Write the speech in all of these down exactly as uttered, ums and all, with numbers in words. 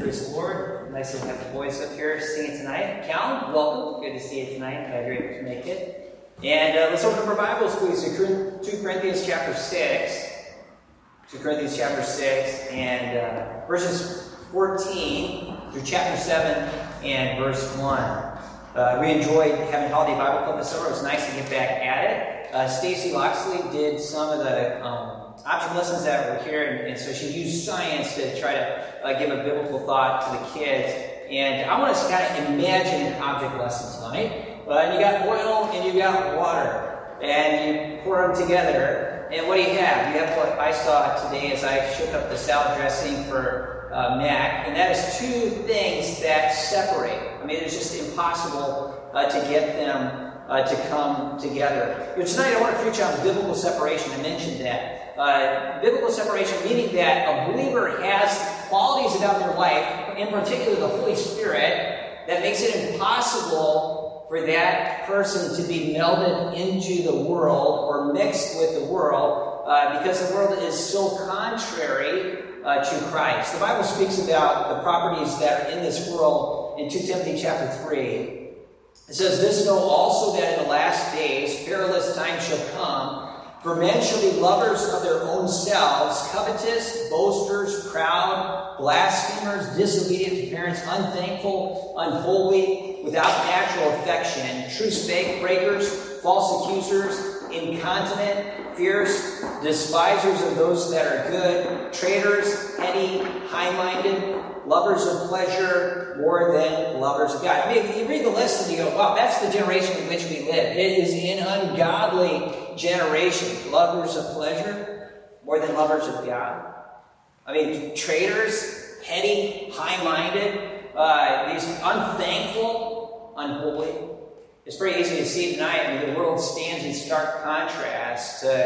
Praise the Lord. Nice to have the boys up here singing tonight. Callan, welcome. Good to see you tonight. Glad you're able to make it. And uh, let's open up our Bibles, please, to Second Corinthians chapter six. Second Corinthians chapter six, and uh, verses fourteen through chapter seven and verse one. Uh, we enjoyed having Holiday Bible Club this summer. It was nice to get back at it. Uh, Stacy Loxley did some of the um, object lessons that were here, and, and so she used science to try to uh, give a biblical thought to the kids. And I want us to kind of imagine an object lesson tonight. Uh, and you got oil and you got water, and you pour them together. And what do you have? You have what I saw today as I shook up the salad dressing for uh, Mac, and that is two things that separate. I mean, it's just impossible uh, to get them Uh, to come together. But tonight I want to preach on biblical separation. I mentioned that. Uh, biblical separation, meaning that a believer has qualities about their life, in particular the Holy Spirit, that makes it impossible for that person to be melded into the world or mixed with the world uh, because the world is so contrary uh, to Christ. The Bible speaks about the properties that are in this world in Second Timothy chapter three. It says, "This know also that in the last days perilous times shall come, for men shall be lovers of their own selves, covetous, boasters, proud, blasphemers, disobedient to parents, unthankful, unholy, without natural affection, truce breakers, false accusers, incontinent, fierce, despisers of those that are good, traitors, heady, high-minded, lovers of pleasure more than lovers of God." I mean, you read the list and you go, wow, that's the generation in which we live. It is an ungodly generation. Lovers of pleasure more than lovers of God. I mean, traitors, heady, high-minded, uh, these unthankful, unholy. It's pretty easy to see tonight. I mean, the world stands in stark contrast to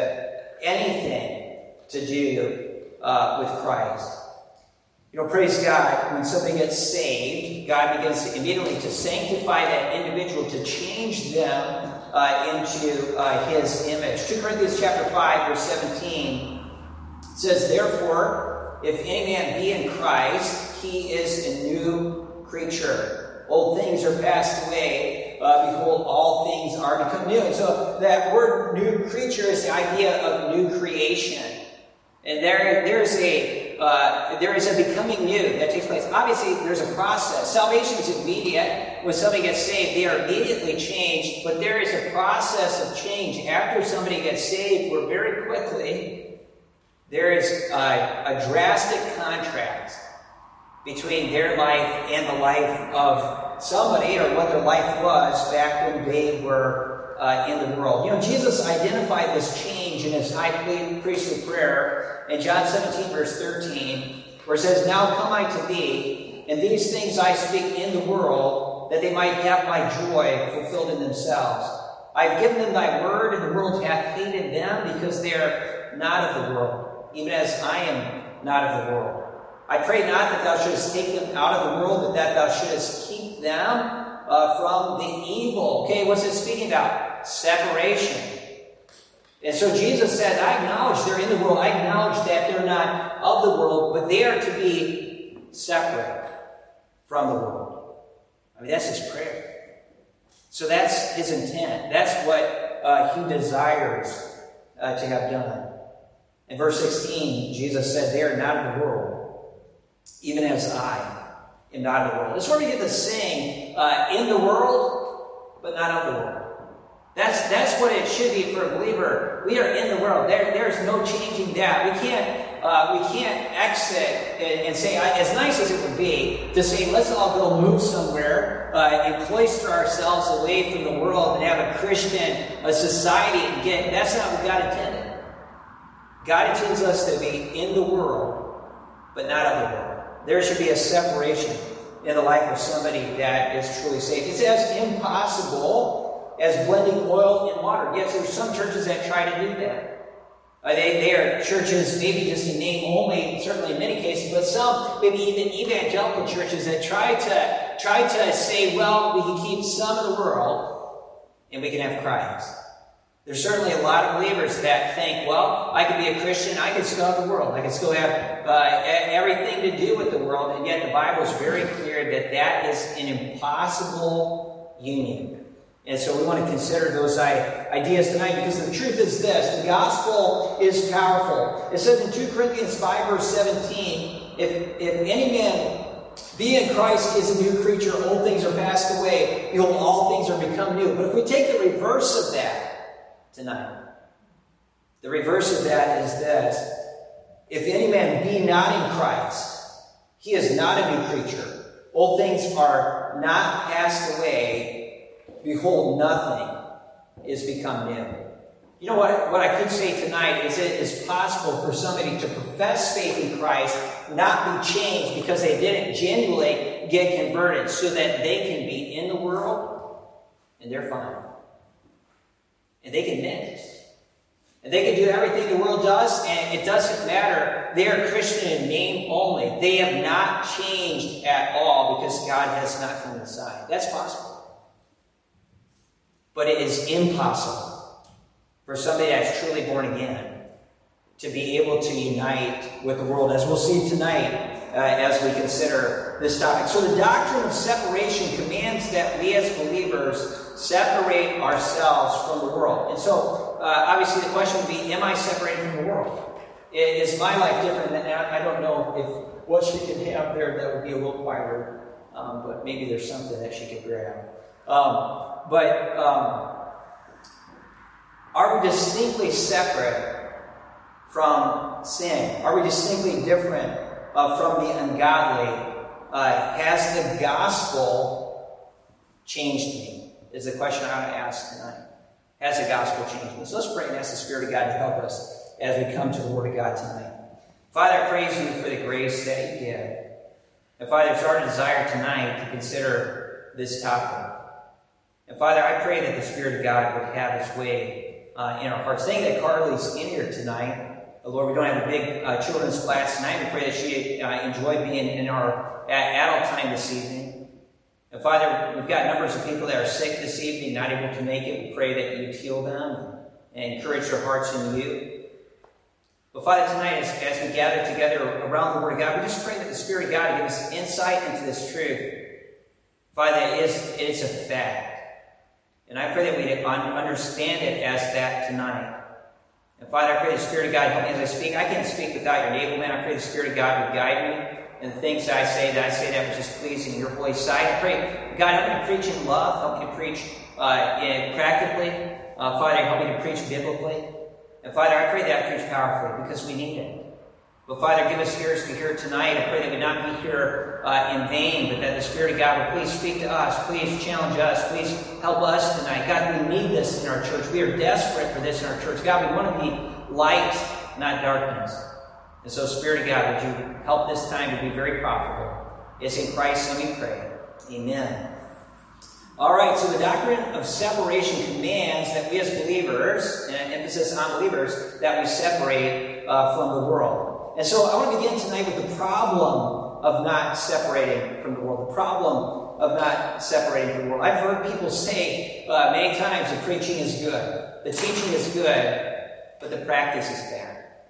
anything to do uh, with Christ. You know, praise God, when somebody gets saved, God begins to immediately to sanctify that individual, to change them uh, into uh, His image. Second Corinthians chapter five, verse seventeen says, "Therefore, if any man be in Christ, he is a new creature. Old things are passed away. Uh, behold, all things are become new." And so that word "new creature" is the idea of new creation. And there, there's a Uh, there is a becoming new that takes place. Obviously, there's a process. Salvation is immediate. When somebody gets saved, they are immediately changed. But there is a process of change after somebody gets saved, where very quickly there is a, a drastic contrast between their life and the life of somebody, or what their life was back when they were uh, in the world. You know, Jesus identified this change in His high priestly prayer in John seventeen, verse thirteen, where it says, "Now come I to thee, and these things I speak in the world, that they might have my joy fulfilled in themselves. I have given them thy word, and the world hath hated them, because they are not of the world, even as I am not of the world. I pray not that thou shouldest take them out of the world, but that thou shouldest keep them uh, from the evil." Okay, what's it speaking about? Separation. And so Jesus said, I acknowledge they're in the world. I acknowledge that they're not of the world, but they are to be separate from the world. I mean, that's His prayer. So that's His intent. That's what uh, He desires uh, to have done. In verse sixteen, Jesus said, "They are not of the world, even as I am not of the world." That's where we get the saying, uh, in the world, but not of the world. That's that's what it should be for a believer. We are in the world. There, there's no changing that. We can't uh, we can't exit and, and say, as nice as it would be to say, let's all go move somewhere uh, and cloister ourselves away from the world and have a Christian a society. And get that's not what God intended. God intends us to be in the world, but not of the world. There should be a separation in the life of somebody that is truly saved. It's as impossible as blending oil and water. Yes, there's some churches that try to do that. Uh, they, they are churches, maybe just in name only, certainly in many cases, but some, maybe even evangelical churches that try to try to say, well, we can keep some of the world and we can have Christ. There's certainly a lot of believers that think, well, I could be a Christian, I could still have the world, I could still have uh, everything to do with the world, and yet the Bible is very clear that that is an impossible union. And so we want to consider those ideas tonight, because the truth is this: the gospel is powerful. It says in two Corinthians five, verse seventeen, if, if any man be in Christ, he is a new creature, old things are passed away, behold, all things are become new. But if we take the reverse of that tonight, the reverse of that is this: if any man be not in Christ, he is not a new creature. Old things are not passed away, behold, nothing is become new. You know what, what I could say tonight is it is possible for somebody to profess faith in Christ, not be changed because they didn't genuinely get converted, so that they can be in the world and they're fine. And they can mix. And they can do everything the world does, and it doesn't matter. They are Christian in name only. They have not changed at all because God has not come inside. That's possible. But it is impossible for somebody that's truly born again to be able to unite with the world, as we'll see tonight uh, as we consider this topic. So the doctrine of separation commands that we as believers separate ourselves from the world. And so, uh, obviously, the question would be, am I separated from the world? Is my life different than that? I don't know if what she could have there that would be a little quieter, um, but maybe there's something that she could grab. Um, but um, are we distinctly separate from sin? Are we distinctly different uh, from the ungodly? Uh, has the gospel changed me? Is the question I want to ask tonight. Has the gospel changed me? So let's pray and ask the Spirit of God to help us as we come to the Word of God tonight. Father, I praise you for the grace that you give. And Father, it's our desire tonight to consider this topic. And Father, I pray that the Spirit of God would have His way uh, in our hearts. Thank you that Carly's in here tonight. Uh, Lord, we don't have a big uh, children's class tonight. We pray that she uh, enjoyed being in our adult time this evening. And Father, we've got numbers of people that are sick this evening, not able to make it. We pray that you would heal them and encourage their hearts in you. But Father, tonight, as, as we gather together around the Word of God, we just pray that the Spirit of God would give us insight into this truth. Father, it is, it is a fact. And I pray that we understand it as that tonight. And Father, I pray the Spirit of God help me as I speak. I can't speak without your enablement. I pray the Spirit of God would guide me in the things I say, that I say that which is pleasing in your holy sight. I pray, God, help me to preach in love. Help me to preach uh, in practically. Uh, Father, help me to preach biblically. And Father, I pray that I preach powerfully because we need it. But Father, give us ears to hear tonight. I pray that we not be here uh, in vain, but that the Spirit of God would please speak to us. Please challenge us. Please help us tonight. God, we need this in our church. We are desperate for this in our church. God, we want to be light, not darkness. And so, Spirit of God, would you help this time to be very profitable? It's in Christ's name we pray. Amen. All right, so the doctrine of separation commands that we as believers, and emphasis on believers, that we separate uh, from the world. And so I want to begin tonight with the problem of not separating from the world. The problem of not separating from the world. I've heard people say uh, many times the preaching is good. The teaching is good, but the practice is bad.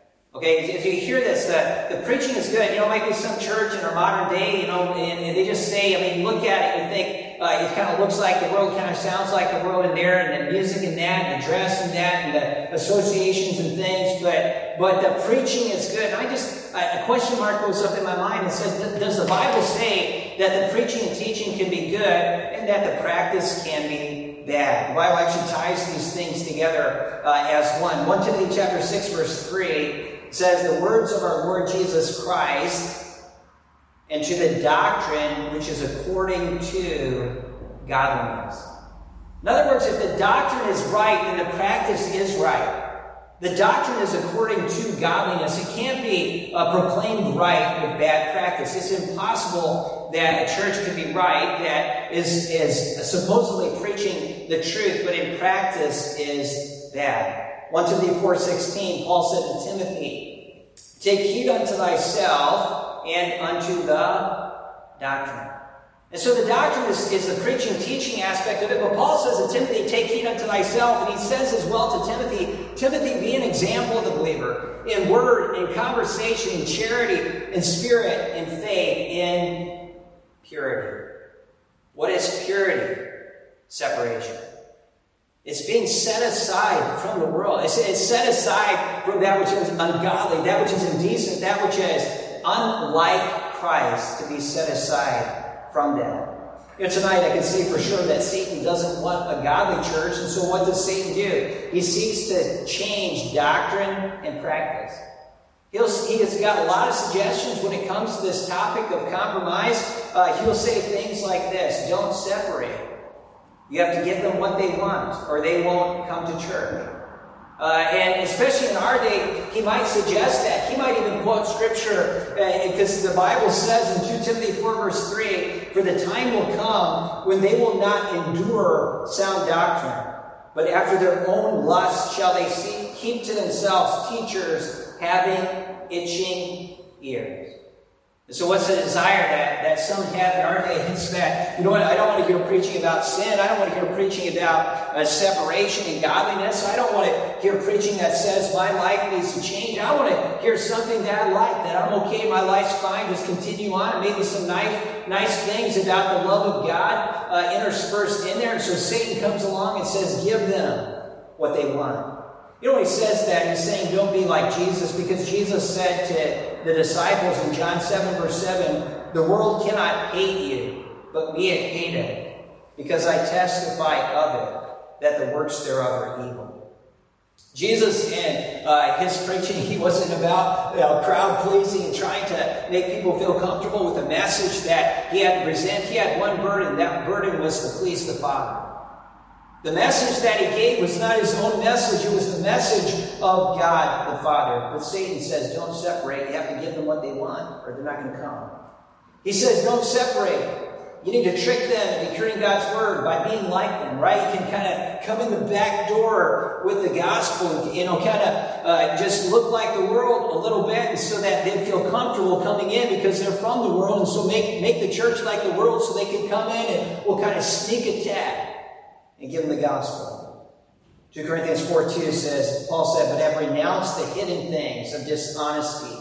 Okay, as you hear this, uh, the preaching is good. You know, it might be some church in our modern day, you know, and, and they just say, I mean, look at it and think uh, it kind of looks like the world, kind of sounds like the world in there, and the music and that, and the dress and that, and the associations and things, but but the preaching is good. And I just, a question mark goes up in my mind and says, does the Bible say that the preaching and teaching can be good and that the practice can be bad? The Bible actually ties these things together uh, as one. First Timothy chapter six, verse three says, the words of our Lord Jesus Christ, and to the doctrine which is according to godliness. In other words, if the doctrine is right, then the practice is right. The doctrine is according to godliness. It can't be uh, proclaimed right with bad practice. It's impossible that a church can be right that is, is supposedly preaching the truth, but in practice is bad. First Timothy four sixteen, Paul said to Timothy, take heed unto thyself and unto the doctrine. And so the doctrine is, is the preaching, teaching aspect of it. But Paul says to Timothy, take heed unto thyself. And he says as well to Timothy, Timothy, be an example of the believer in word, in conversation, in charity, in spirit, in faith, in purity. What is purity? Separation. It's being set aside from the world. It's, it's set aside from that which is ungodly, that which is indecent, that which is unlike Christ, to be set aside from that. You know, tonight I can say for sure that Satan doesn't want a godly church, and so what does Satan do? He seeks to change doctrine and practice. He'll, he has got a lot of suggestions when it comes to this topic of compromise. Uh, he'll say things like this: don't separate. You have to give them what they want, or they won't come to church. Uh, and especially in our day, he might suggest that. He might even quote Scripture, uh, because the Bible says in Second Timothy four, verse three, for the time will come when they will not endure sound doctrine, but after their own lust shall they see, keep to themselves teachers having itching ears. So what's the desire that, that some have in our day? It's that, you know what, I don't want to hear preaching about sin. I don't want to hear preaching about uh, separation and godliness. I don't want to hear preaching that says my life needs to change. I want to hear something that I like, that I'm okay, my life's fine, just continue on. And maybe some nice, nice things about the love of God uh, interspersed in there. And so Satan comes along and says, give them what they want. You know when he says that, he's saying don't be like Jesus, because Jesus said to the disciples in John seven, verse seven, the world cannot hate you, but me it hated, because I testify of it, that the works thereof are evil. Jesus, in uh, his preaching, he wasn't about you know, crowd-pleasing and trying to make people feel comfortable with the message that he had to present. He had one burden. That burden was to please the Father. The message that he gave was not his own message. It was the message of God the Father. But Satan says, don't separate. You have to give them what they want, or they're not going to come. He says, don't separate. You need to trick them into hearing God's word by being like them, right? You can kind of come in the back door with the gospel, you know, kind of uh, just look like the world a little bit, and so that they feel comfortable coming in because they're from the world, and so make, make the church like the world so they can come in and we'll kind of sneak attack and give them the gospel. Second Corinthians four two says, Paul said, but have renounced the hidden things of dishonesty,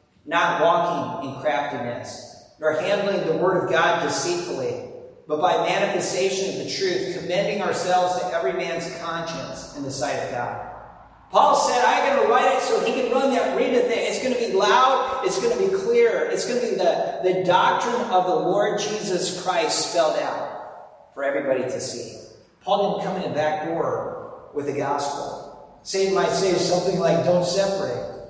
not walking in craftiness, nor handling the word of God deceitfully, but by manifestation of the truth, commending ourselves to every man's conscience in the sight of God. Paul said, I'm going to write it so he can run that reader thing. It's going to be loud. It's going to be clear. It's going to be the, the doctrine of the Lord Jesus Christ spelled out for everybody to see. Paul didn't come in the back door with the gospel. Satan might say something like, don't separate.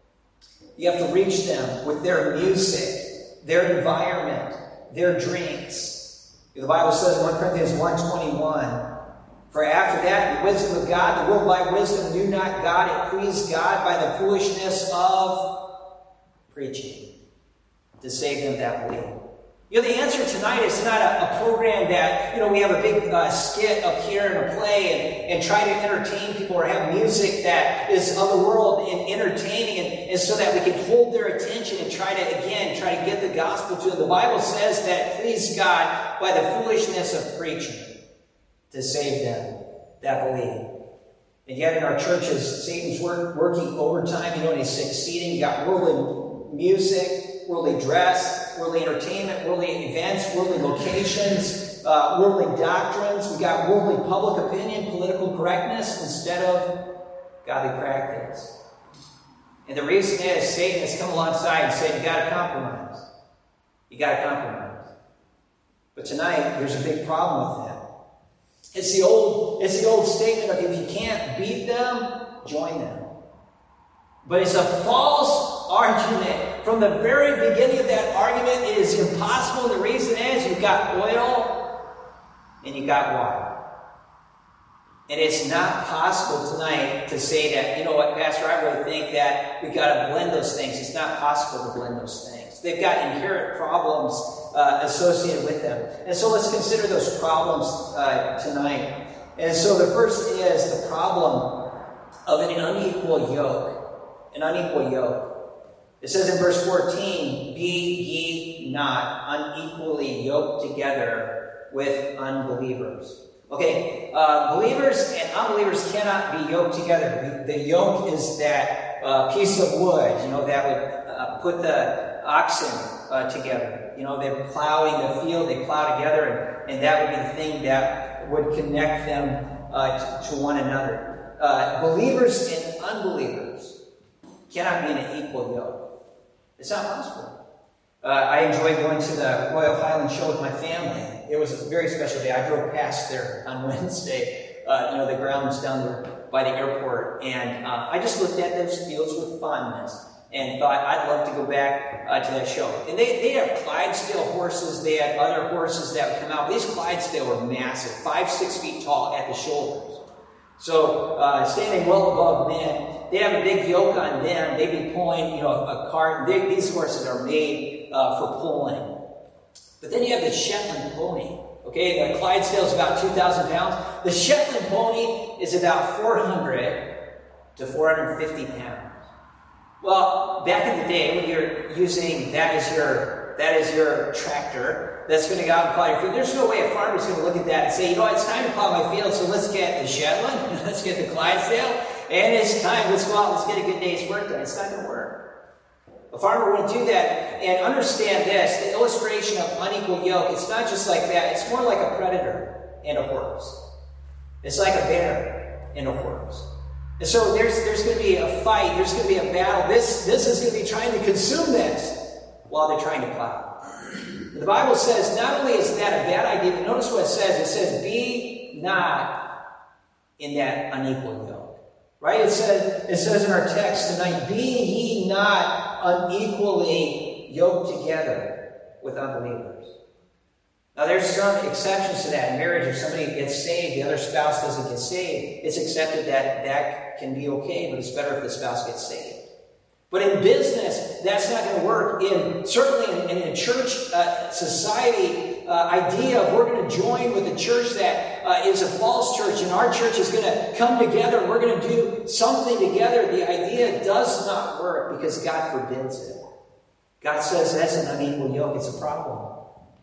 You have to reach them with their music, their environment, their drinks. The Bible says in First Corinthians one twenty-one, for after that, the wisdom of God, the world by wisdom knew not God. It pleased God by the foolishness of preaching to save them that believe. You know, the answer tonight is not a, a program that, you know, we have a big uh, skit up here and a play and, and try to entertain people or have music that is of the world and entertaining and, and so that we can hold their attention and try to, again, try to get the gospel to them. The Bible says that it pleased God by the foolishness of preaching to save them that believe. And yet in our churches, Satan's work, working overtime, you know, and he's succeeding. You got worldly music, worldly dress, worldly entertainment, worldly events, worldly locations, uh, worldly doctrines. We got worldly public opinion, political correctness instead of godly practice. And the reason is Satan has come alongside and said, you got to compromise. You got to compromise. But tonight, there's a big problem with that. It's the old, it's the old statement of if you can't beat them, join them. But it's a false argument. From the very beginning of that argument, it is impossible. And the reason is you've got oil and you've got water. And it's not possible tonight to say that, you know what, Pastor, I really think that we've got to blend those things. It's not possible to blend those things. They've got inherent problems uh, associated with them. And so let's consider those problems uh, tonight. And so the first is the problem of an unequal yoke. An unequal yoke. It says in verse fourteen, be ye be not unequally yoked together with unbelievers. Okay, uh, believers and unbelievers cannot be yoked together. The, the yoke is that uh, piece of wood, you know, that would uh, put the oxen uh, together. You know, they're plowing the field, they plow together, and, and that would be the thing that would connect them uh, to, to one another. Uh, believers and unbelievers cannot be in an equal yoke. It's not possible. Uh, I enjoy going to the Royal Highland Show with my family. It was a very special day. I drove past there on Wednesday, uh, you know, the grounds down there by the airport, and uh, I just looked at those fields with fondness and thought I'd love to go back uh, to that show. And they, they have Clydesdale horses. They had other horses that would come out. These Clydesdale were massive, five, six feet tall at the shoulders. So uh, standing well above men, they have a big yoke on them. They'd be pulling, you know, a cart. They, these horses are made uh, for pulling. But then you have the Shetland pony. Okay, the Clydesdale is about two thousand pounds. The Shetland pony is about four hundred to four hundred fifty pounds. Well, back in the day when you're using that as your that is your tractor that's going to go out and plow your field, there's no way a farmer's going to look at that and say, you know, it's time to plow my field, so let's get the Shetland, let's get the Clydesdale, and it's time, let's go out, let's get a good day's work done. It's not going to work. A farmer wouldn't do that. And understand this, the illustration of unequal yoke, it's not just like that. It's more like a predator and a horse. It's like a bear and a horse. And so there's, there's going to be a fight. There's going to be a battle. This, this is going to be trying to consume this while they're trying to plow. The Bible says not only is that a bad idea, but notice what it says. It says, be not in that unequal yoke. Right? It says, it says in our text tonight, be ye not unequally yoked together with unbelievers. Now there's some exceptions to that. In marriage, if somebody gets saved, the other spouse doesn't get saved, it's accepted that that can be okay, but it's better if the spouse gets saved. But in business, that's not going to work. In certainly in, in a church uh, society uh, idea of we're going to join with a church that uh, is a false church, and our church is going to come together, and we're going to do something together. The idea does not work because God forbids it. God says that's an unequal yoke. It's a problem.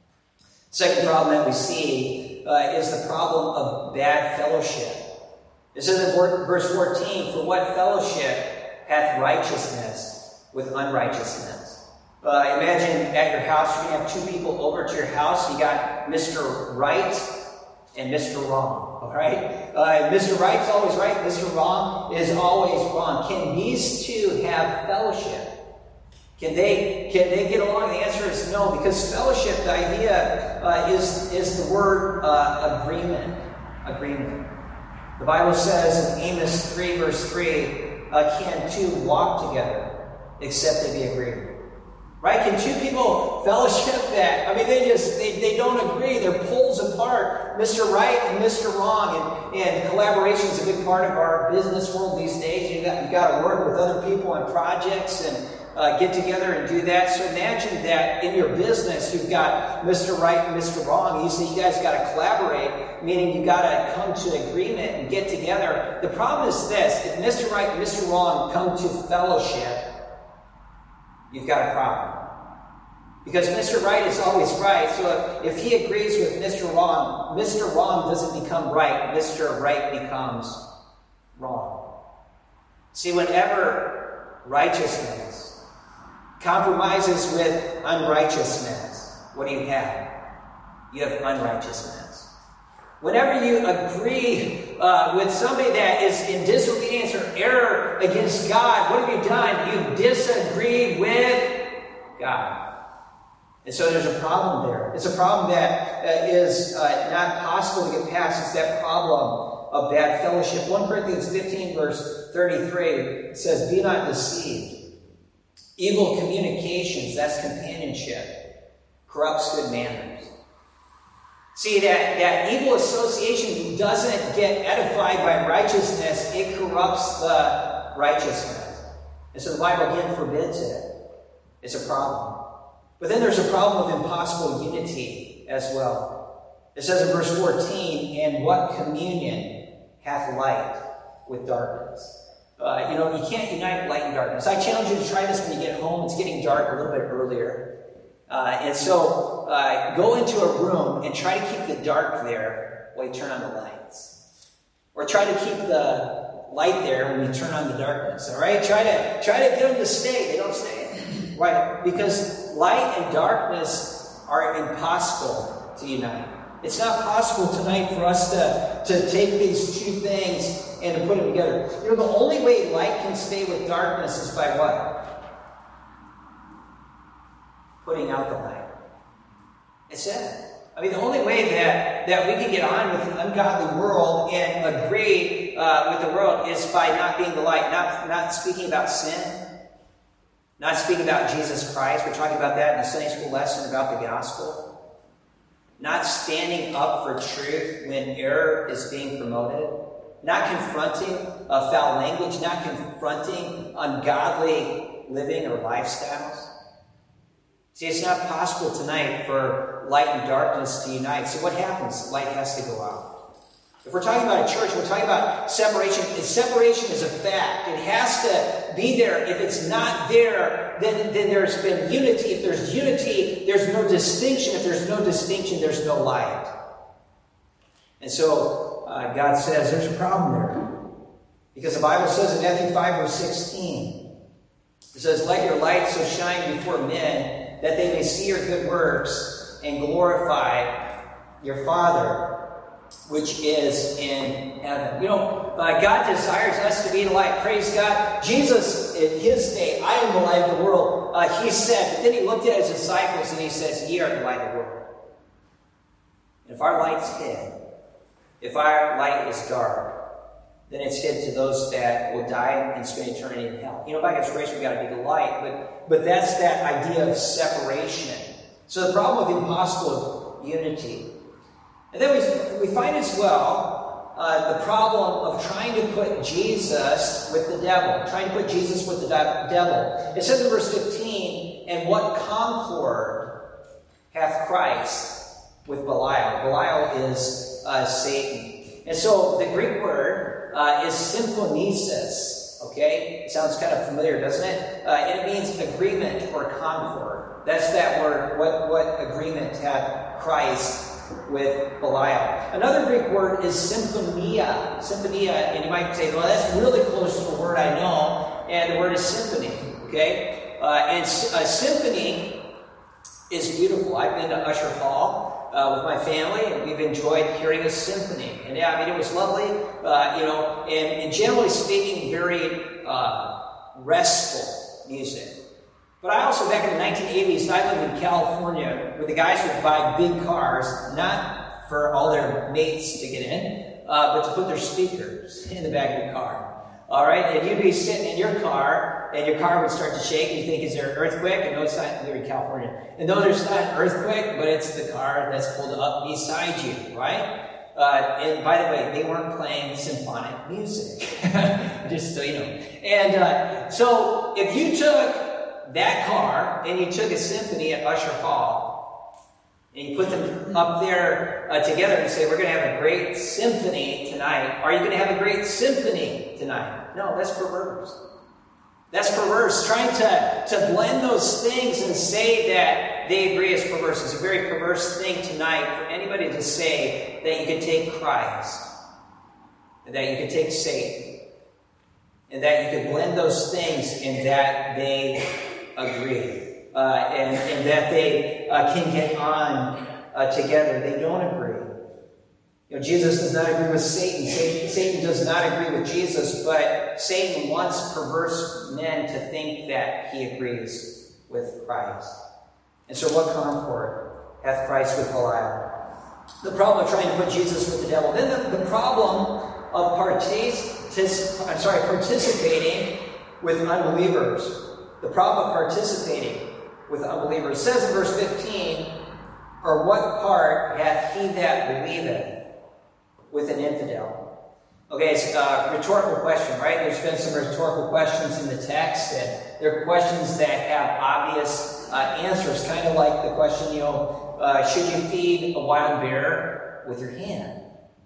Second problem that we see uh, is the problem of bad fellowship. It says in verse fourteen, for what fellowship hath righteousness with unrighteousness? Uh, imagine at your house, you're going to have two people over to your house. You got Mister Right and Mister Wrong. All right? Uh, Mister Right's always right. Mister Wrong is always wrong. Can these two have fellowship? Can they can they get along? The answer is no, because fellowship, the idea uh, is, is the word uh, agreement. Agreement. The Bible says in Amos three, verse three, Uh, can two walk together except they be agreed? Right? Can two people fellowship that? I mean, they just, they, they don't agree. They're poles apart. Mister Right and Mister Wrong. And, and collaboration is a big part of our business world these days. You got, you got to work with other people on projects and uh, get together and do that. So imagine that in your business, you've got Mister Right and Mister Wrong. You see, you guys got to collaborate, meaning you got to come to agreement and get together. The problem is this: if Mister Right and Mister Wrong come to fellowship, you've got a problem. Because Mister Right is always right. So if he agrees with Mister Wrong, Mister Wrong doesn't become right. Mister Right becomes wrong. See, whenever righteousness compromises with unrighteousness, what do you have? You have unrighteousness. Whenever you agree uh, with somebody that is in disobedience or error against God, what have you done? You've disagreed with God. And so there's a problem there. It's a problem that uh, is uh, not possible to get past. It's that problem of bad fellowship. First Corinthians fifteen, verse thirty-three, says, be not deceived. Evil communications, that's companionship, corrupts good manners. See, that, that evil association doesn't get edified by righteousness. It corrupts the righteousness. And so the Bible again forbids it. It's a problem. But then there's a problem of impossible unity as well. It says in verse fourteen, and what communion hath light with darkness? Uh, you know, you can't unite light and darkness. I challenge you to try this when you get home. It's getting dark a little bit earlier. Uh, and so uh, go into a room and try to keep the dark there while you turn on the lights. Or try to keep the light there when you turn on the darkness. All right? Try to, try to get them to stay. They don't stay. Why? Because light and darkness are impossible to unite. It's not possible tonight for us to, to take these two things and to put them together. You know, the only way light can stay with darkness is by what? Putting out the light. It's it. I mean, the only way that, that we can get on with an ungodly world and agree uh, with the world is by not being the light, not, not speaking about sin, not speaking about Jesus Christ. We're talking about that in the Sunday school lesson about the gospel. Not standing up for truth when error is being promoted. Not confronting uh, foul language. Not confronting ungodly living or lifestyles. See, it's not possible tonight for light and darkness to unite. So what happens? Light has to go out. If we're talking about a church, we're talking about separation. And separation is a fact. It has to be there. If it's not there, then, then there's been unity. If there's unity, there's no distinction. If there's no distinction, there's no light. And so uh, God says there's a problem there. Because the Bible says in Matthew five, verse sixteen, it says, "Let your light so shine before men, that they may see your good works and glorify your Father which is in heaven." You know, uh, God desires us to be the light. Praise God. Jesus, in his day, "I am the light of the world," uh, he said. But then he looked at his disciples and he says, "Ye are the light of the world." And if our light's hid, if our light is dark, then it's hid to those that will die and spend eternity in hell. You know, by God's grace, we've got to be the light, but, but that's that idea of separation. So the problem of impossible unity. And then we, we find as well uh, the problem of trying to put Jesus with the devil. Trying to put Jesus with the devil. It says in verse fifteen, "And what concord hath Christ with Belial?" Belial is uh, Satan. And so the Greek word uh, is symphonesis. Okay? It sounds kind of familiar, doesn't it? Uh, and it means agreement or concord. That's that word. What, what agreement had Christ with Belial? Another Greek word is symphonia. Symphonia, and you might say, well, that's really close to the word I know, and the word is symphony. Okay? Uh, and a symphony is beautiful. I've been to Usher Hall Uh, with my family, and we've enjoyed hearing a symphony. And yeah, I mean, it was lovely, uh, you know, and, and generally speaking, very uh, restful music. But I also, back in the nineteen eighties, I lived in California, where the guys would buy big cars, not for all their mates to get in, uh, but to put their speakers in the back of the car. All right, and you'd be sitting in your car, and your car would start to shake, and you think, is there an earthquake? And no, it's not. We're in California. And no, there's not an earthquake, but it's the car that's pulled up beside you, right? Uh, and by the way, they weren't playing symphonic music, just so you know. And uh, so if you took that car, and you took a symphony at Usher Hall, and you put them up there uh, together and say, we're going to have a great symphony tonight. Are you going to have a great symphony tonight? No, that's perverse. That's perverse. Trying to, to blend those things and say that they agree is perverse. It's a very perverse thing tonight for anybody to say that you can take Christ, and that you can take Satan, and that you can blend those things and that they agree. Uh, and, and that they uh, can get on uh, together. They don't agree. You know, Jesus does not agree with Satan. Satan. Satan does not agree with Jesus, but Satan wants perverse men to think that he agrees with Christ. And so what concord hath Christ with Belial? The problem of trying to put Jesus with the devil. Then the, the problem of partic- I'm sorry, participating with unbelievers. The problem of participating with unbelievers. It says in verse fifteen, "Or what part hath he that believeth with an infidel?" Okay, it's a rhetorical question, right? There's been some rhetorical questions in the text, and they're questions that have obvious uh, answers, kind of like the question, you know, uh, should you feed a wild bear with your hand?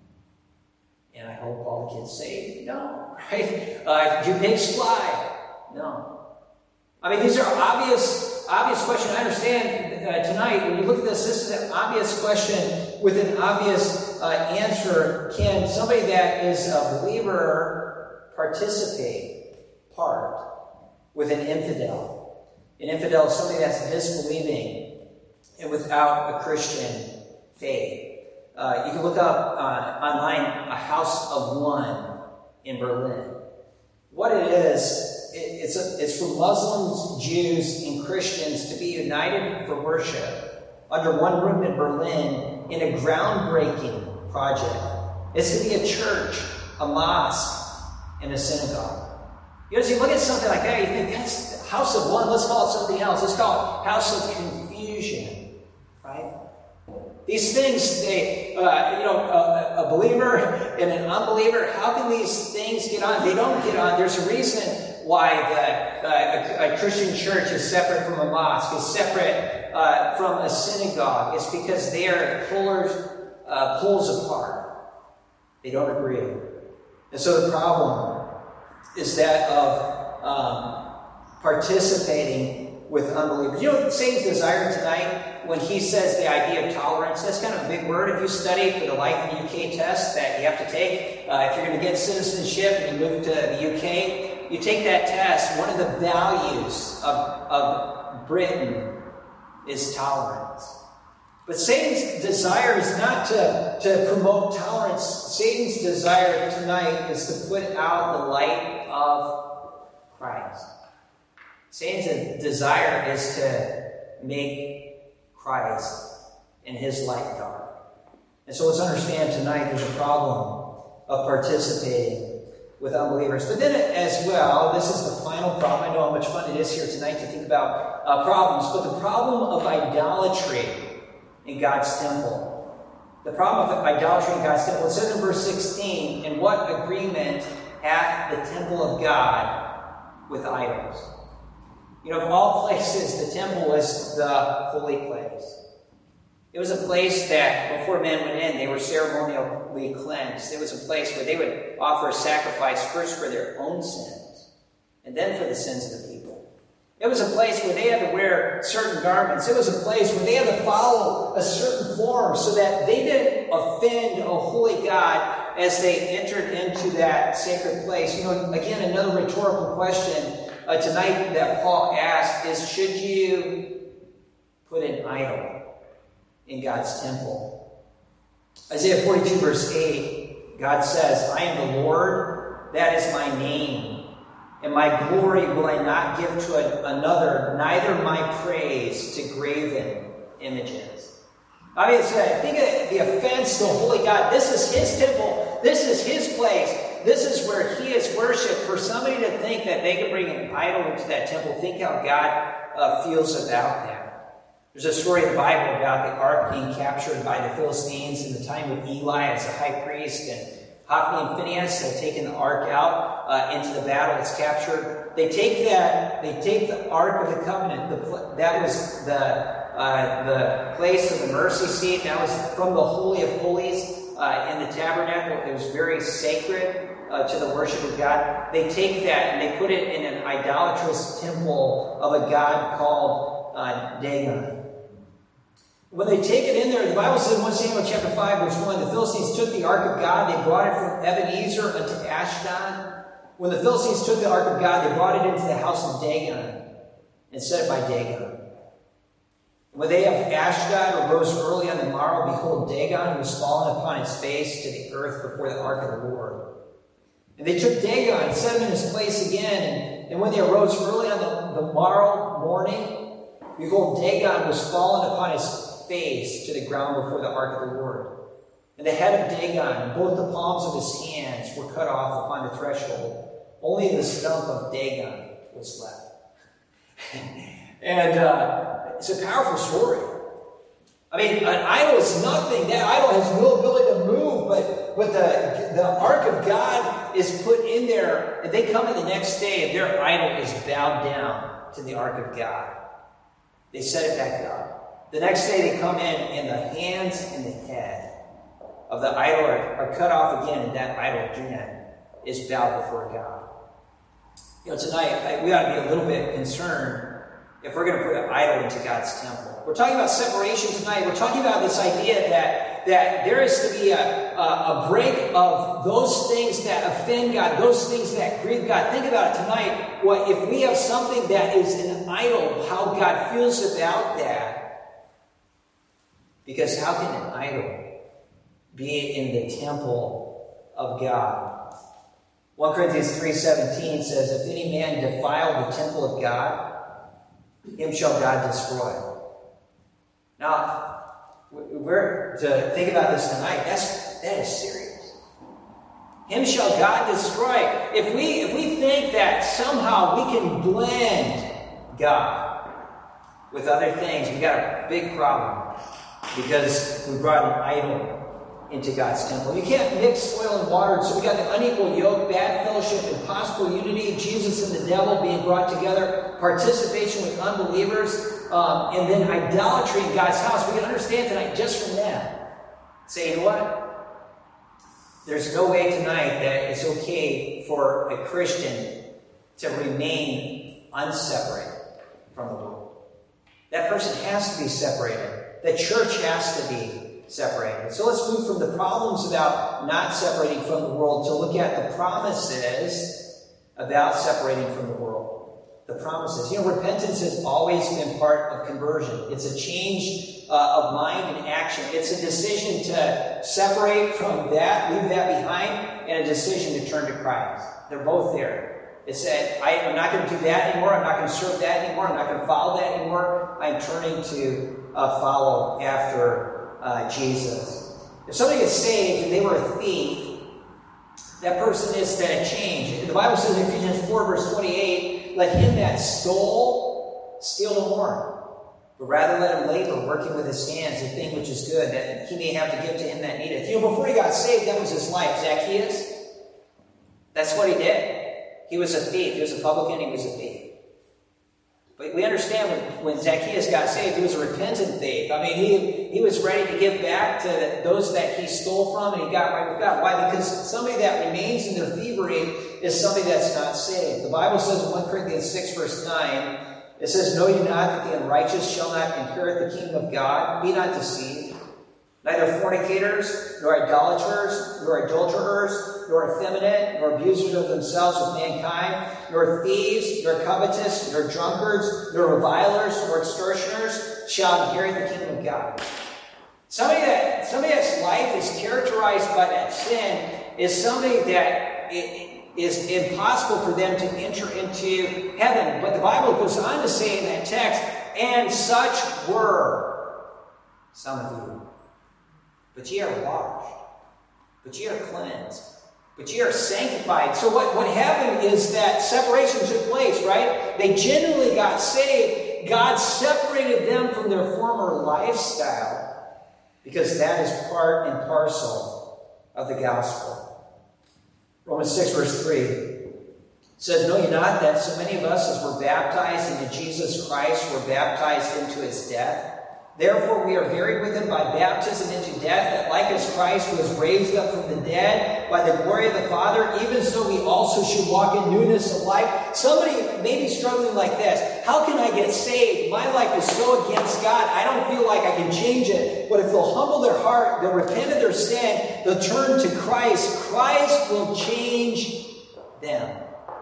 And I hope all the kids say no, right? Uh, do pigs fly? No. I mean, these are obvious, obvious questions. I understand uh, tonight, when you look at this, this is an obvious question with an obvious uh, answer. Can somebody that is a believer participate, part, with an infidel? An infidel is somebody that's disbelieving and without a Christian faith. Uh, you can look up uh, online a House of One in Berlin. What it is, it, it's, a, it's for Muslims, Jews, and Christians to be united for worship under one roof in Berlin in a groundbreaking project. It's going to be a church, a mosque, and a synagogue. You know, as you look at something like that, you think, that's House of One, let's call it something else. Let's call it House of Confusion, right? These things, they, uh, you know, a, a believer and an unbeliever, how can these things get on? They don't get on. There's a reason why the, uh, a, a Christian church is separate from a mosque, is separate uh, from a synagogue. It's because they are polar, uh, poles apart. They don't agree. And so the problem is that of um, participating with unbelievers. You know Satan's desire tonight when he says the idea of tolerance? That's kind of a big word. If you study for the Life in the U K test that you have to take, uh, if you're going to get citizenship and you move to the U K, you take that test. One of the values of, of Britain is tolerance. But Satan's desire is not to, to promote tolerance. Satan's desire tonight is to put out the light of Christ. Satan's desire is to make Christ and his light dark. And so let's understand tonight there's a problem of participating with unbelievers. But then as well, this is the final problem. I know how much fun it is here tonight to think about uh, problems. But the problem of idolatry in God's temple. The problem of idolatry in God's temple. It says in verse sixteen, "And what agreement hath the temple of God with idols?" You know, of all places, the temple was the holy place. It was a place that, before men went in, they were ceremonially cleansed. It was a place where they would offer a sacrifice first for their own sins, and then for the sins of the people. It was a place where they had to wear certain garments. It was a place where they had to follow a certain form so that they didn't offend a holy God as they entered into that sacred place. You know, again, another rhetorical question uh, tonight that Paul asked is, should you put an idol in God's temple? Isaiah forty-two verse eight, God says, "I am the Lord, that is my name. And my glory will I not give to a, another, neither my praise to graven images." I mean, it's, uh, think of the offense to a holy God. This is his temple. This is his place. This is where he is worshipped. For somebody to think that they can bring an idol into that temple, think how God uh, feels about that. There's a story in the Bible about the ark being captured by the Philistines in the time of Eli as a high priest, and Hophni and Phinehas have taken the ark out uh, into the battle. It's captured. They take that. They take the Ark of the Covenant. The, that was the uh, the place of the mercy seat. That was from the Holy of Holies uh, in the tabernacle. It was very sacred uh, to the worship of God. They take that and they put it in an idolatrous temple of a god called uh, Dagon. When they take it in there, the Bible says in First Samuel chapter five, verse one, the Philistines took the ark of God, they brought it from Ebenezer unto Ashdod. When the Philistines took the ark of God, they brought it into the house of Dagon and set it by Dagon. When they of Ashdod arose early on the morrow, behold, Dagon was fallen upon his face to the earth before the ark of the Lord. And they took Dagon and set him in his place again, and, and when they arose early on the, the morrow morning, behold, Dagon was fallen upon his face to the ground before the ark of the Lord. And the head of Dagon and both the palms of his hands were cut off upon the threshold. Only the stump of Dagon was left. and uh, it's a powerful story. I mean, an idol is nothing. That idol has no ability to move, but, but the, the ark of God is put in there, and they come in the next day, and their idol is bowed down to the ark of God. They set it back up. The next day they come in, and the hands and the head of the idol are, are cut off again, and that idol again is bowed before God. You know, tonight I, we ought to be a little bit concerned if we're going to put an idol into God's temple. We're talking about separation tonight. We're talking about this idea that, that there is to be a, a, a break of those things that offend God, those things that grieve God. Think about it tonight. What if we have something that is an idol, how God feels about that? Because how can an idol be in the temple of God? First Corinthians three seventeen says, if any man defile the temple of God, him shall God destroy. Now, we're to think about this tonight. That's that is serious. Him shall God destroy. If we if we think that somehow we can blend God with other things, we got a big problem because we brought an idol into God's temple. You can't mix oil and water, so we got the unequal yoke, bad fellowship, impossible unity, Jesus and the devil being brought together, participation with unbelievers, um, and then idolatry in God's house. We can understand tonight just from that. Say, you know what? There's no way tonight that it's okay for a Christian to remain unseparated from the world. That person has to be separated. The church has to be separated. So let's move from the problems about not separating from the world to look at the promises about separating from the world. The promises. You know, repentance has always been part of conversion. It's a change uh, of mind and action. It's a decision to separate from that, leave that behind, and a decision to turn to Christ. They're both there. It said, I, I'm not going to do that anymore. I'm not going to serve that anymore. I'm not going to follow that anymore. I'm turning to uh, follow after Uh, Jesus. If somebody is saved and they were a thief, that person is to change. The Bible says in Ephesians four, verse twenty-eight, let him that stole steal no more, but rather let him labor, working with his hands, the thing which is good, that he may have to give to him that needeth. You know, before he got saved, that was his life. Zacchaeus, that's what he did. He was a thief. He was a publican. He was a thief. But we understand when, when Zacchaeus got saved, he was a repentant thief. I mean, he, he was ready to give back to those that he stole from, and he got right with God. Why? Because somebody that remains in their thievery is somebody that's not saved. The Bible says in First Corinthians six, verse nine, it says, know ye not that the unrighteous shall not inherit the kingdom of God? Be not deceived. Neither fornicators, nor idolaters, nor adulterers, nor effeminate, nor abusers of themselves with mankind, nor thieves, nor covetous, nor drunkards, nor revilers, nor extortioners shall inherit the kingdom of God. Somebody that somebody that's life is characterized by that sin is somebody that it is impossible for them to enter into heaven. But the Bible goes on to say in that text, and such were some of you. But ye are washed. But ye are cleansed. But ye are sanctified. So what, what happened is that separation took place, right? They genuinely got saved. God separated them from their former lifestyle because that is part and parcel of the gospel. Romans six, verse three says, know ye not that so many of us as were baptized into Jesus Christ were baptized into his death? Therefore we are buried with him by baptism into death, that like as Christ was raised up from the dead by the glory of the Father, even so we also should walk in newness of life. Somebody may be struggling like this. How can I get saved? My life is so against God, I don't feel like I can change it. But if they'll humble their heart, they'll repent of their sin, they'll turn to Christ, Christ will change them.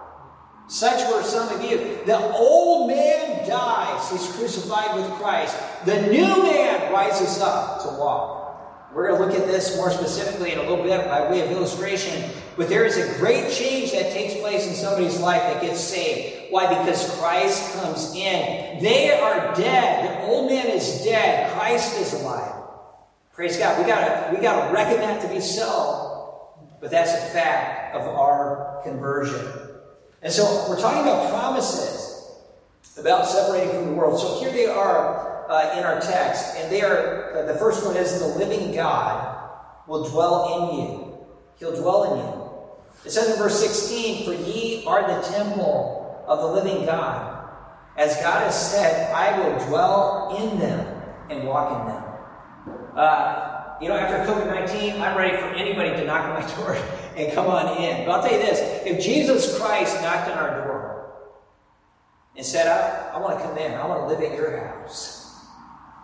Such were some of you. The old man dies. He's crucified with Christ. The new man rises up to walk. We're going to look at this more specifically in a little bit by way of illustration. But there is a great change that takes place in somebody's life that gets saved. Why? Because Christ comes in. They are dead. The old man is dead. Christ is alive. Praise God. We got we got to reckon that to be so. But that's a fact of our conversion. And so we're talking about promises about separating from the world. So here they are uh, in our text. And they are, uh, the first one is the living God will dwell in you. He'll dwell in you. It says in verse sixteen, for ye are the temple of the living God. As God has said, I will dwell in them and walk in them. Uh, you know, after COVID nineteen, I'm ready for anybody to knock on my door and come on in. But I'll tell you this, if Jesus Christ knocked on our door and said, I, I want to come in, I want to live at your house,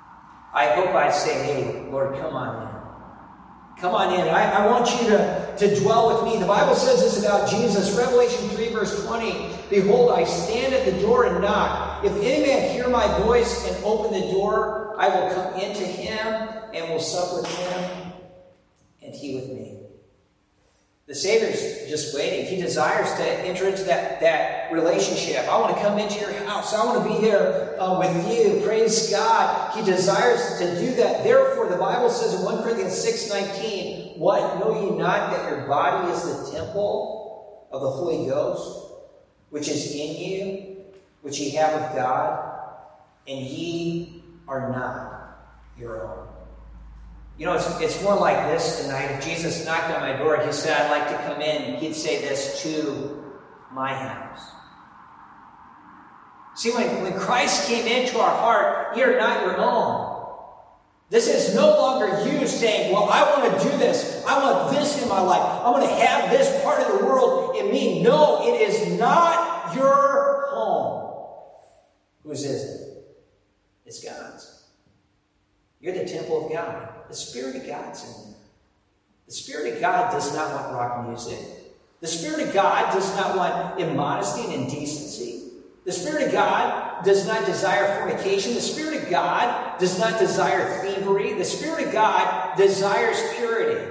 I hope I say, hey, Lord, come on in. Come on in. I, I want you to, to dwell with me. The Bible says this about Jesus. Revelation three, verse twenty. Behold, I stand at the door and knock. If any man hear my voice and open the door, I will come into him and will sup with him and he with me. The Savior's just waiting. He desires to enter into that, that relationship. I want to come into your house. I want to be there uh, with you. Praise God. He desires to do that. Therefore, the Bible says in First Corinthians six nineteen, what? Know ye not that your body is the temple of the Holy Ghost, which is in you, which ye have of God, and ye are not your own. You know, it's, it's more like this tonight. If Jesus knocked on my door, he said, I'd like to come in, he'd say this, to my house. See, when, when Christ came into our heart, you're not your own. This is no longer you saying, well, I want to do this. I want this in my life. I want to have this part of the world in me. No, it is not your home. Whose is it? It's God's. You're the temple of God. The Spirit of God's in there. The Spirit of God does not want rock music. The Spirit of God does not want immodesty and indecency. The Spirit of God does not desire fornication. The Spirit of God does not desire thievery. The Spirit of God desires purity.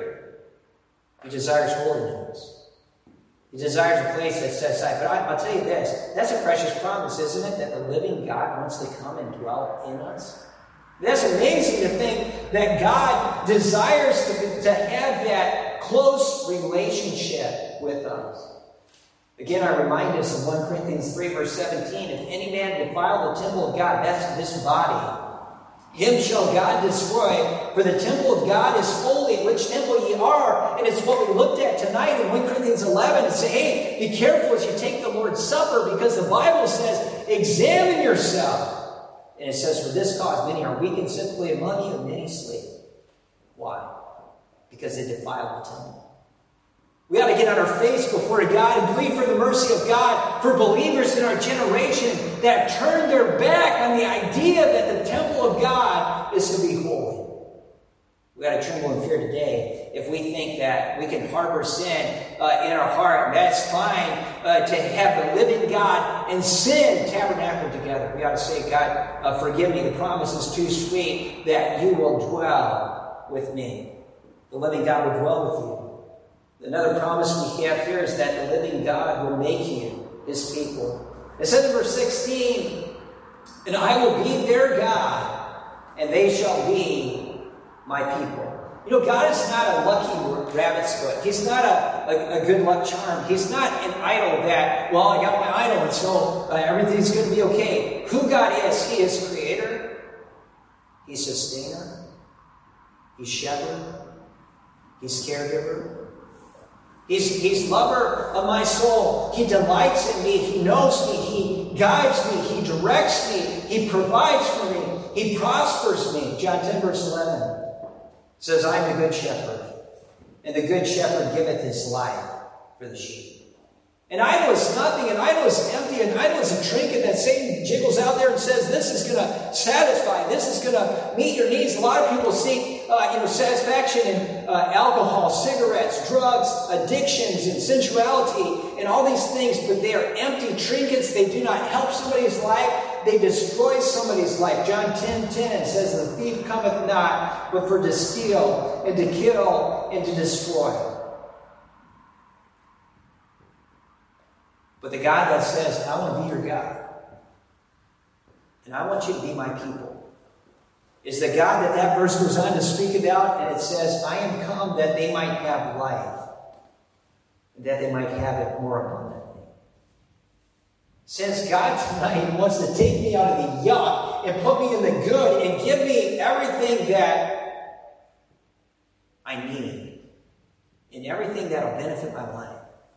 He desires holiness. He desires a place that's set aside. But I, I'll tell you this, that's a precious promise, isn't it? That the living God wants to come and dwell in us. That's amazing to think that God desires to, to have that close relationship with us. Again, I remind us of First Corinthians three, verse seventeen, if any man defile the temple of God, that's this body, him shall God destroy, for the temple of God is holy, which temple ye are. And it's what we looked at tonight in First Corinthians eleven, and say, hey, be careful as you take the Lord's Supper, because the Bible says, examine yourself. And it says, for this cause many are weak and simply among you, and many sleep. Why? Because they defile the temple. We ought to get on our face before God and plead for the mercy of God for believers in our generation that have turned their back on the idea that the temple of God is to be holy. We ought to tremble in fear today if we think that we can harbor sin uh, in our heart. That's fine uh, to have the living God and sin tabernacle together. We ought to say, God, uh, forgive me. The promise is too sweet that you will dwell with me. The living God will dwell with you. Another promise we have here is that the living God will make you his people. It says in verse sixteen, and I will be their God, and they shall be my people. You know, God is not a lucky rabbit's foot. He's not a, a, a good luck charm. He's not an idol that, well, I got my idol, and so uh, everything's going to be okay. Who God is, he is creator. He's sustainer. He's shepherd. He's caregiver. He's, he's lover of my soul. He delights in me. He knows me. He guides me. He directs me. He provides for me. He prospers me. John ten, verse eleven. Says, I am the good shepherd, and the good shepherd giveth his life for the sheep. An idol is nothing. An idol is empty. An idol is a trinket that Satan jiggles out there and says, this is going to satisfy. This is going to meet your needs. A lot of people seek uh, you know, satisfaction in uh, alcohol, cigarettes, drugs, addictions, and sensuality, and all these things, but they are empty trinkets. They do not help somebody's life. They destroy somebody's life. John ten ten says, the thief cometh not, but for to steal, and to kill, and to destroy. But the God that says, I want to be your God, and I want you to be my people, is the God that that verse goes on to speak about, and it says, I am come that they might have life, and that they might have it more abundantly. Since God tonight wants to take me out of the yuck and put me in the good and give me everything that I need and everything that will benefit my life,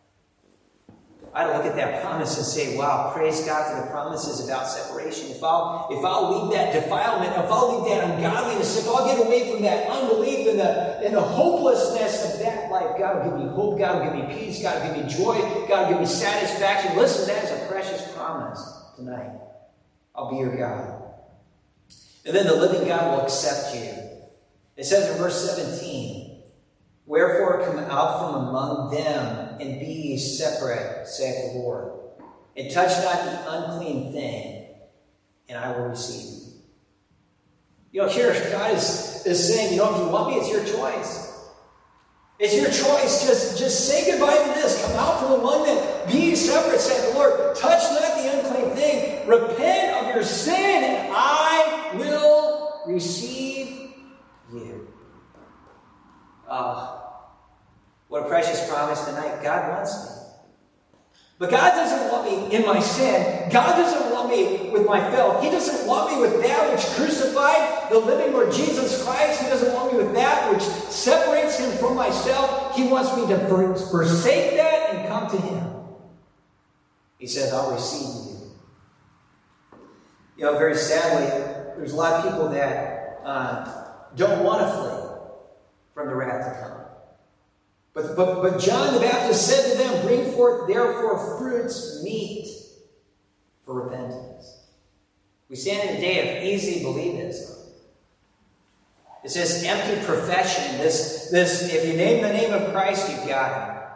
I look at that promise and say, wow, praise God for the promises about separation. If I'll, if I'll leave that defilement, if I'll leave that ungodliness, if I'll get away from that unbelief and the, and the hopelessness of that life, God will give me hope, God will give me peace, God will give me joy, God will give me satisfaction. Listen, that is a precious promise tonight. I'll be your God. And then the living God will accept you. It says in verse seventeen, "Wherefore come out from among them, and be ye separate, saith the Lord. And touch not the unclean thing, and I will receive you." You know, here God is, is saying, you know, if you want me, it's your choice. It's your choice. Just, just say goodbye to this. Come out from among them. Be ye separate, saith the Lord. Touch not the unclean thing. Repent of your sin, and I will receive you. Oh, what a precious promise tonight. God wants me. But God doesn't want me in my sin. God doesn't want me with my filth. He doesn't want me with that which crucified the living Lord Jesus Christ. He doesn't want me with that which separates him from myself. He wants me to forsake that and come to him. He says, I'll receive you. You know, very sadly, there's a lot of people that uh, don't want to flee from the wrath to come. But, but, but John the Baptist said to them, "Bring forth therefore fruits meet for repentance." We stand in a day of easy believism. It's this empty profession. This, this, if you name the name of Christ, you've got him.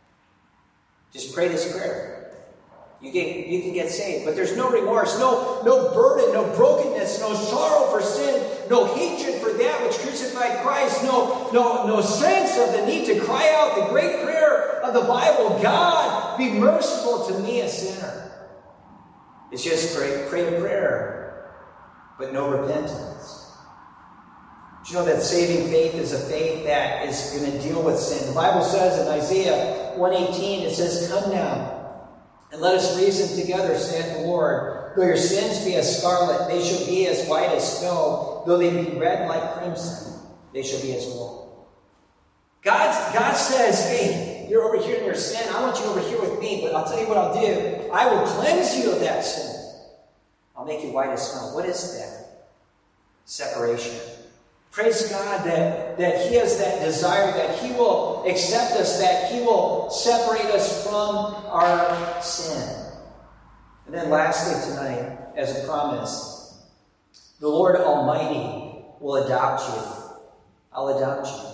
Just pray this prayer. You get, you can get saved. But there's no remorse, no, no burden, no brokenness, no sorrow for sin, no hatred for that which crucified Christ, no, no, no sense of the need to cry out the great prayer of the Bible, "God, be merciful to me, a sinner." It's just pray, pray a prayer, but no repentance. Do you know that saving faith is a faith that is going to deal with sin? The Bible says in Isaiah one eighteen, it says, "Come now, and let us reason together, saith the Lord. Though your sins be as scarlet, they shall be as white as snow. Though they be red like crimson, they shall be as wool." God, God says, hey, you're over here in your sin. I want you over here with me. But I'll tell you what I'll do. I will cleanse you of that sin. I'll make you white as snow. What is that? Separation. Praise God that, that he has that desire, that he will accept us, that he will separate us from our sin. And then lastly tonight, as a promise, the Lord Almighty will adopt you. I'll adopt you.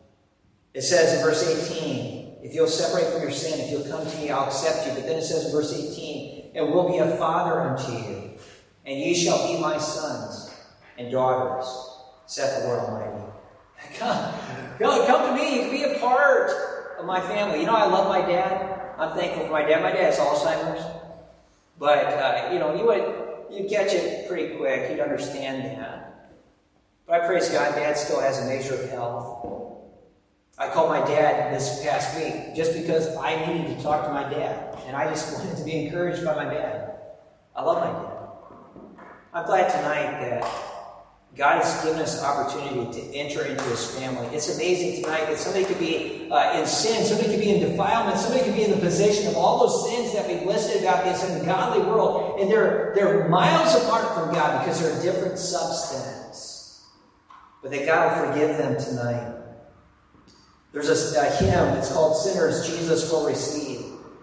It says in verse eighteen, if you'll separate from your sin, if you'll come to me, I'll accept you. But then it says in verse eighteen, "And will be a father unto you, and ye shall be my sons and daughters, saith the Lord Almighty." Come, come, come to me. You can be a part of my family. You know, I love my dad. I'm thankful for my dad. My dad has Alzheimer's. But, uh, you know, you would you'd catch it pretty quick. You'd understand that. But I praise God, Dad still has a measure of health. I called my dad this past week just because I needed to talk to my dad. And I just wanted to be encouraged by my dad. I love my dad. I'm glad tonight that God has given us opportunity to enter into his family. It's amazing tonight that somebody could be uh, in sin, somebody could be in defilement, somebody could be in the position of all those sins that we've listed about this ungodly world, and they're, they're miles apart from God because they're a different substance. But that God will forgive them tonight. There's a, a hymn, it's called "Sinners Jesus Will Receive."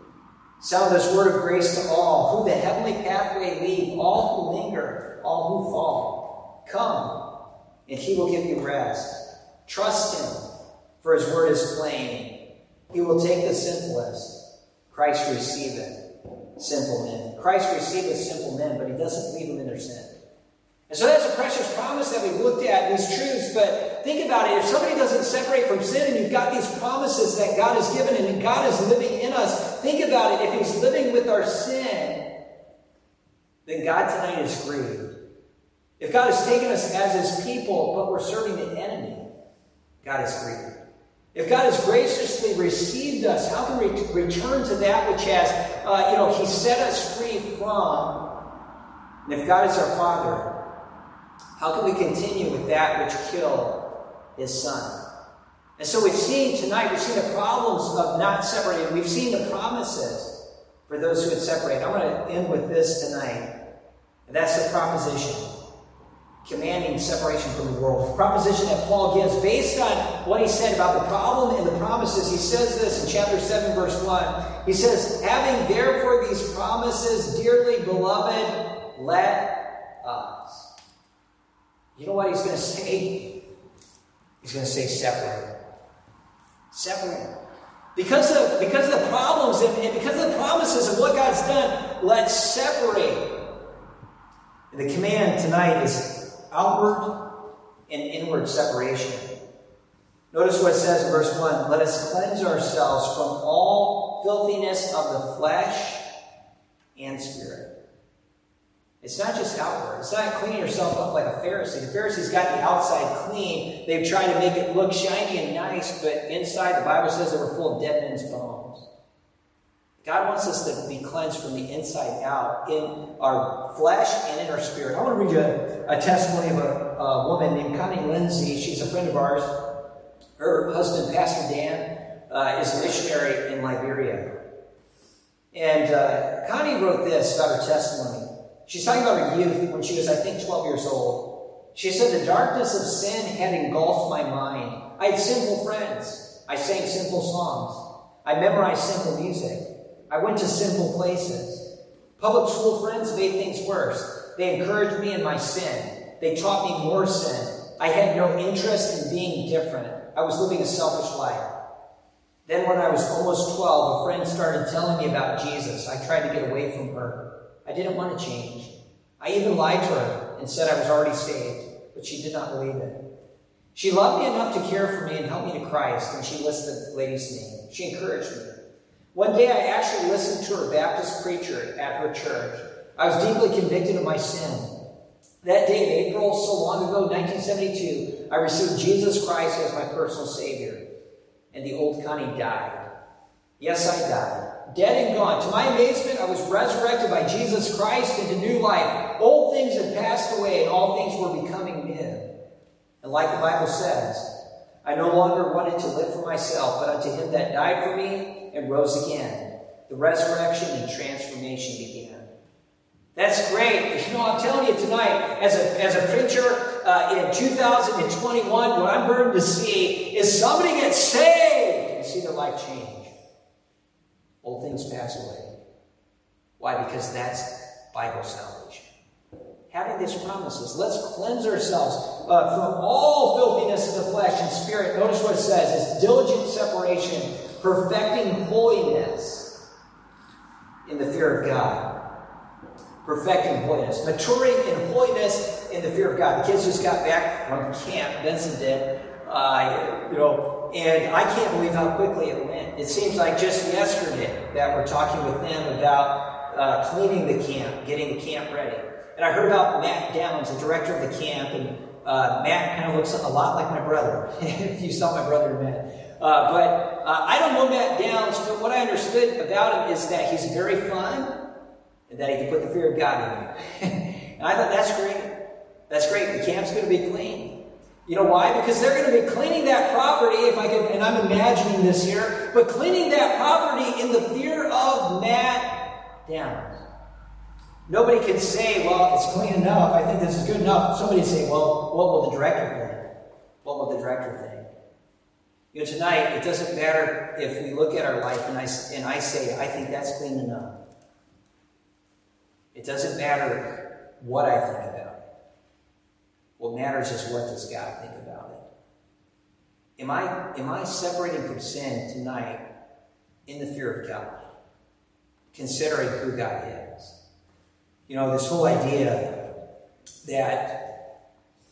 Sound this word of grace to all, who the heavenly pathway leave, all who linger, all who fall. Come, and he will give you rest. Trust him, for his word is plain. He will take the sinfulest. Christ receiveth sinful men. Christ receiveth sinful men, but he doesn't leave them in their sin. And so that's a precious promise that we've looked at, these truths. But think about it. If somebody doesn't separate from sin, and you've got these promises that God has given, and God is living in us, think about it. If he's living with our sin, then God tonight is grieved. If God has taken us as his people, but we're serving the enemy, God is grieved. If God has graciously received us, how can we return to that which has, uh, you know, he set us free from? And if God is our Father, how can we continue with that which killed his Son? And so we've seen tonight, we've seen the problems of not separating. We've seen the promises for those who would separate. I want to end with this tonight. And that's the proposition. Commanding separation from the world. The proposition that Paul gives based on what he said about the problem and the promises. He says this in chapter seven, verse one. He says, "Having therefore these promises, dearly beloved, let us." You know what he's going to say? He's going to say separate. Separate. Because of, because of the problems and, and because of the promises of what God's done, let's separate. And the command tonight is outward and inward separation. Notice what it says in verse one. Let us cleanse ourselves from all filthiness of the flesh and spirit. It's not just outward. It's not cleaning yourself up like a Pharisee. The Pharisees got the outside clean. They've tried to make it look shiny and nice, but inside the Bible says they were full of dead men's bones. God wants us to be cleansed from the inside out in our flesh and in our spirit. I want to read you a, a testimony of a, a woman named Connie Lindsay. She's a friend of ours. Her husband, Pastor Dan, uh, is a missionary in Liberia. And uh, Connie wrote this about her testimony. She's talking about her youth when she was, I think, twelve years old. She said, the darkness of sin had engulfed my mind. I had sinful friends. I sang sinful songs. I memorized sinful music. I went to sinful places. Public school friends made things worse. They encouraged me in my sin. They taught me more sin. I had no interest in being different. I was living a selfish life. Then when I was almost twelve, a friend started telling me about Jesus. I tried to get away from her. I didn't want to change. I even lied to her and said I was already saved, but she did not believe it. She loved me enough to care for me and help me to Christ, and she listed the lady's name. She encouraged me. One day I actually listened to her Baptist preacher at her church. I was deeply convicted of my sin. That day in April, so long ago, nineteen seventy-two, I received Jesus Christ as my personal Savior. And the old Connie died. Yes, I died. Dead and gone. To my amazement, I was resurrected by Jesus Christ into new life. Old things had passed away, and all things were becoming new. And like the Bible says, I no longer wanted to live for myself, but unto him that died for me and rose again. The resurrection and transformation began. That's great. You know, I'm telling you tonight, as a, as a preacher uh, in two thousand twenty-one, what I'm burdened to see is somebody get saved and see their life change. Old things pass away. Why? Because that's Bible salvation. Having these promises, let's cleanse ourselves uh, from all filthiness of the flesh and spirit. Notice what it says. It's diligent separation, perfecting holiness in the fear of God. Perfecting holiness. Maturing in holiness in the fear of God. The kids just got back from camp. Benson did. Uh, you know, and I can't believe how quickly it went. It seems like just yesterday that we're talking with them about uh, cleaning the camp, getting the camp ready. And I heard about Matt Downs, the director of the camp, and uh, Matt kind of looks a lot like my brother, if you saw my brother Matt. Uh, but uh, I don't know Matt Downs, but what I understood about him is that he's very fun, and that he can put the fear of God in him. And I thought, that's great. That's great. The camp's going to be clean. You know why? Because they're going to be cleaning that property, if I can, and I'm imagining this here, but cleaning that property in the fear of Matt Downs. Nobody can say, well, it's clean enough. I think this is good enough. Somebody say, well, what will the director think? What will the director think? You know, tonight, it doesn't matter if we look at our life and I, and I say, I think that's clean enough. It doesn't matter what I think about it. What matters is what does God think about it. Am I, am I separating from sin tonight in the fear of God? Considering who God is. You know, this whole idea that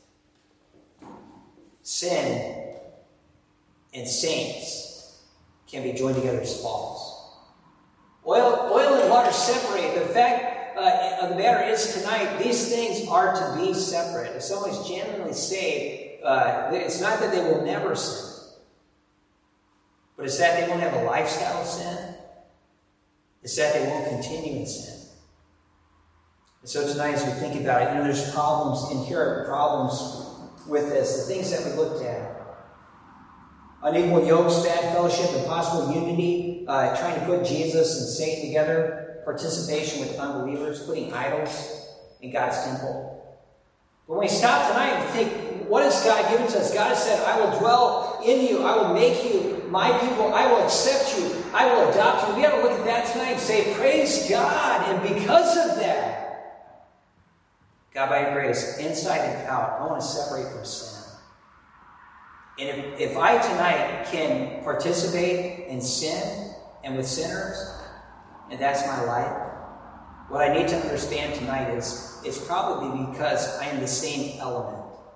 sin and saints can be joined together is false. Oil, oil and water separate. The fact uh, of the matter is tonight, these things are to be separate. If someone's genuinely saved, uh, it's not that they will never sin, but it's that they won't have a lifestyle of sin. It's that they won't continue in sin. And so tonight, as we think about it, you know, there's problems, inherent problems with this, the things that we looked at. Unequal yokes, bad fellowship, impossible unity, uh, trying to put Jesus and Satan together, participation with unbelievers, putting idols in God's temple. But when we stop tonight and think, what has God given to us? God has said, I will dwell in you, I will make you my people, I will accept you, I will adopt you. We have to look at that tonight and say, praise God, and because of that, God, by your grace, inside and out, I want to separate from sin. And if, if I tonight can participate in sin and with sinners, and that's my life, what I need to understand tonight is it's probably because I am the same element.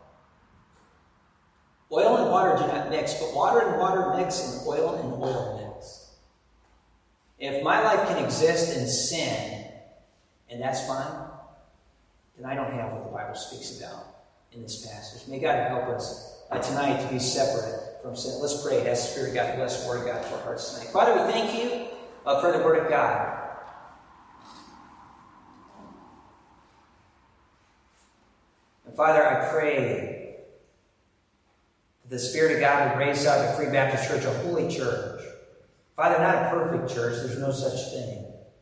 Oil and water do not mix, but water and water mix, and oil and oil mix. If my life can exist in sin, and that's fine, then I don't have what the Bible speaks about in this passage. May God help us uh, tonight to be separate from sin. Let's pray. Ask the Spirit of God to bless the Word of God to our hearts tonight. Father, we thank you uh, for the Word of God. And Father, I pray that the Spirit of God would raise up at Free Baptist Church a holy church. Father, not a perfect church. There's no such thing.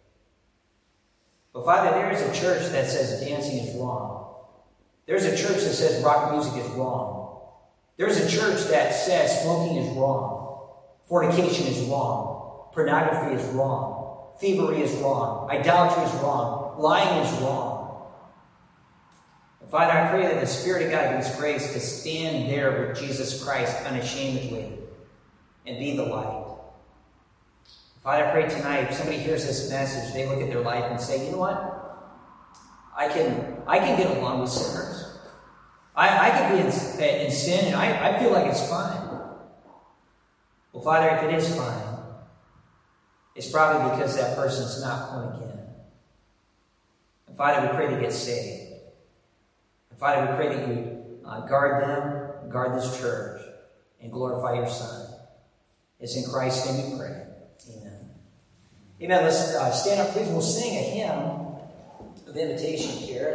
But Father, there is a church that says dancing is wrong. There's a church that says rock music is wrong. There's a church that says smoking is wrong. Fornication is wrong. Pornography is wrong. Thievery is wrong. Idolatry is wrong. Lying is wrong. And Father, I pray that the Spirit of God gives grace to stand there with Jesus Christ unashamedly and be the light. Father, I pray tonight, if somebody hears this message, they look at their life and say, you know what? I can, I can get along with sinners. I, I can be in, in sin, and I, I feel like it's fine. Well, Father, if it is fine, it's probably because that person's not born again. And Father, we pray to get saved. And Father, we pray that you uh, guard them, guard this church, and glorify your Son. It's in Christ's name we pray. Amen. Amen. Let's uh, stand up, please. We'll sing a hymn of invitation here.